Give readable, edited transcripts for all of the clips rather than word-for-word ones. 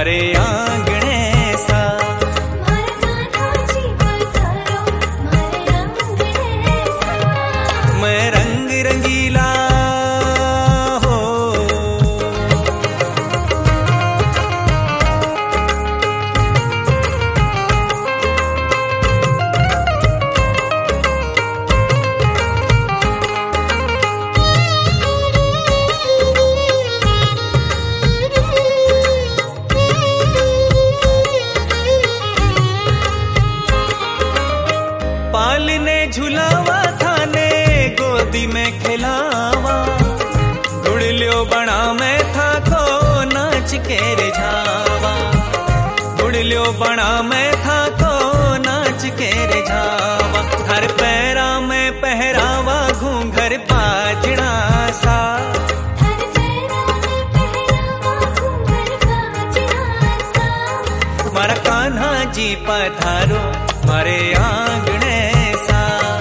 मारे आंगणे सा। मैं रंग रंगीला हो, पालने झुलावा थाने गोदी में खिलावा, गुड़लियो बना में था को नाच के रिझावा, गुड़लियो बना में था को नाच के रिझावा। हर पैरा में पहरावा घूंघर बाजड़ा सा, मारा कान्हा जी पधारो मारे आंगणे सा।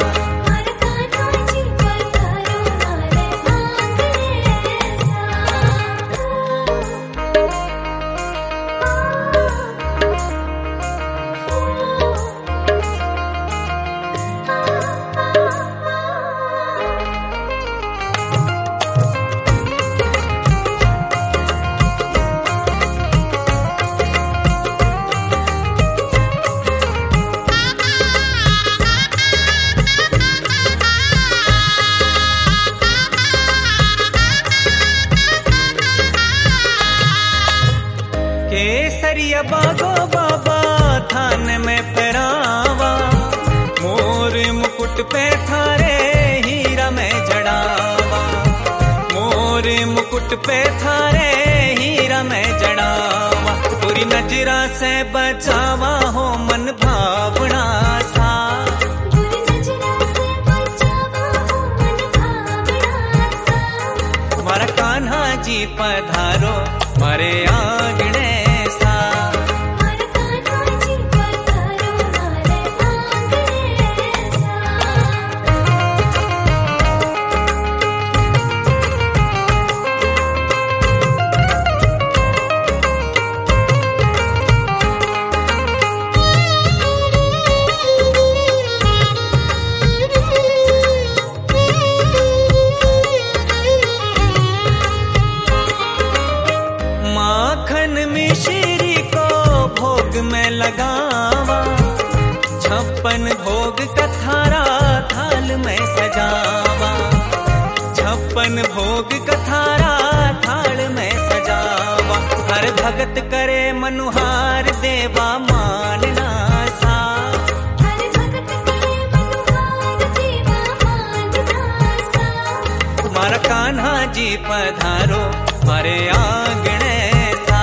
केसरिया बागो बाबा थान में पहरावा, मोर मुकुट पे थारे हीरा में जड़ावा, मोर मुकुट पे थारे हीरा में जड़ावा। पूरी नजरा से बचावा हो मन भावना सा, मारा कान्हा जी पधारो मारे आंगणे सा। माखन मिश्री को भोग में लगावा, 56 भोग कथारा थाल में सजावा, 56 भोग कथारा थाल में सजावा। हर भगत करे मनुहार देवा मानना सा, मारा कान्हा जी पधारो मारे आंगणे सा।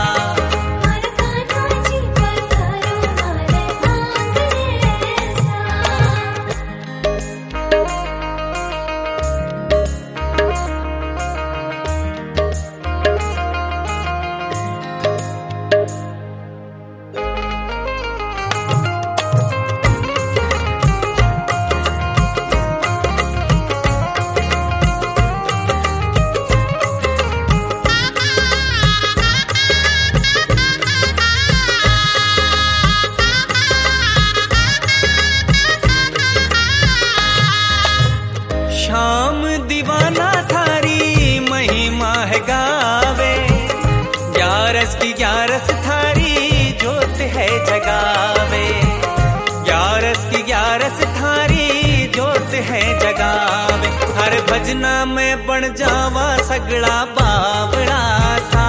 श्याम दीवाना थारी महिमा है गावे, 11 की 11 थारी जोत है जगावे, 11 की 11 थारी जोत है जगावे। हर भजना में बन जावा सगड़ा बावड़ा सा,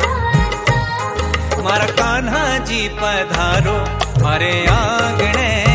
मारा कान्हा जी पधारो मारे आंगणे